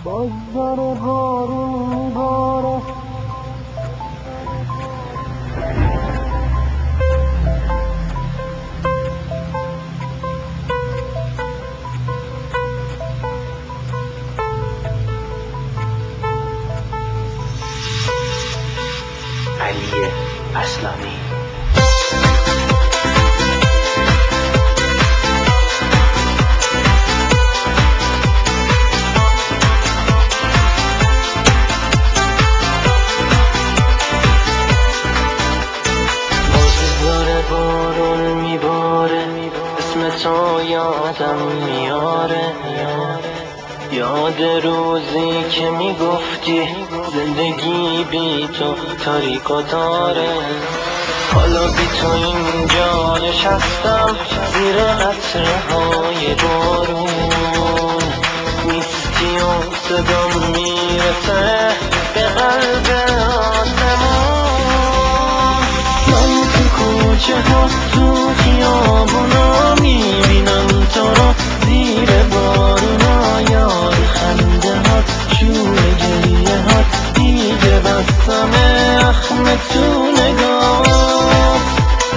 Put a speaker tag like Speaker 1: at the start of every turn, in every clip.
Speaker 1: باز داره بارون میباره.
Speaker 2: علی اصلانی بارون میباره، اسم تو یادم میاره. یاد روزی که میگفتی زندگی بی تو تاریک و تاره. حالا بی تو اینجا نشستم زیر قطره‌های بارون. نیستی و صدام میرسه به قلب آسمون. من تو کوچه ها تو خیابونا میبینم تو رو زیر بارونا. یاد خنده هات شور گریه هات دیگه بستم اخم تو نگاهات.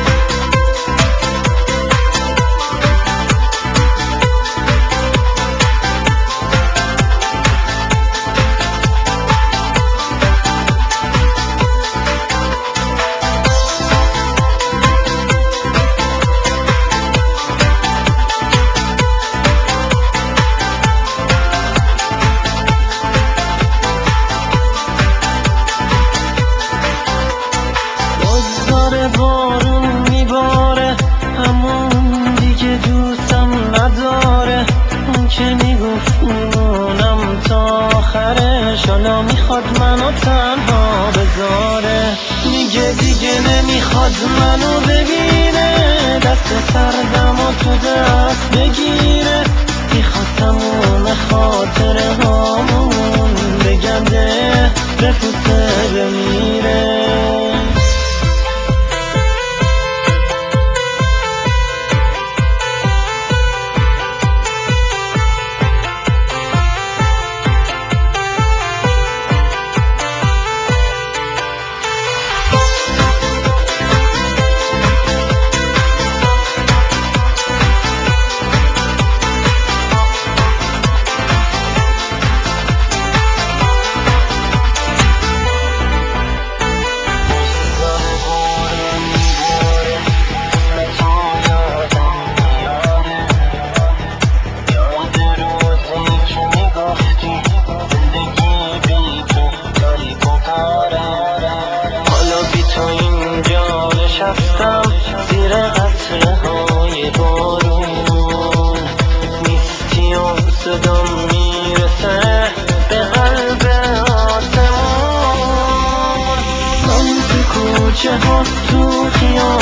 Speaker 2: بارون میباره، همون دیگه دوستم نداره. اون که میگفت میمونم تا آخرش، حالا میخواد منو تنها بذاره. میگه دیگه نمیخواد منو ببینه، دست سردم و تو دست بگیره. میخواد تموم خاطره هامون بگنده بپوسه بمیره. نشستم زیر قطره‌های بارون. نیستی و صدام میرسه به قلب آسمون. من تو کوچه ها تو خیابون